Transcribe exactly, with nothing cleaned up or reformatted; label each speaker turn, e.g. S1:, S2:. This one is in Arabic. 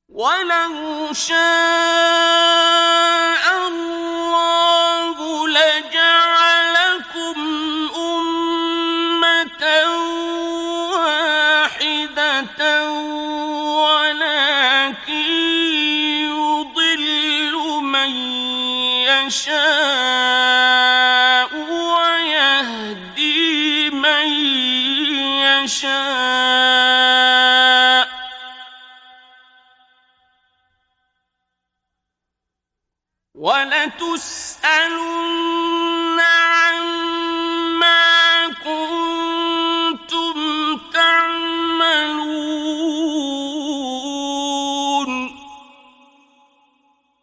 S1: وَلَوْ شَاءَ اللَّهُ لَجَعَلَكُمْ أُمَّةً وَاحِدَةً وَلَٰكِن يُضِلُّ مَن يَشَاءُ وَيَهْدِي مَن يَشَاءُ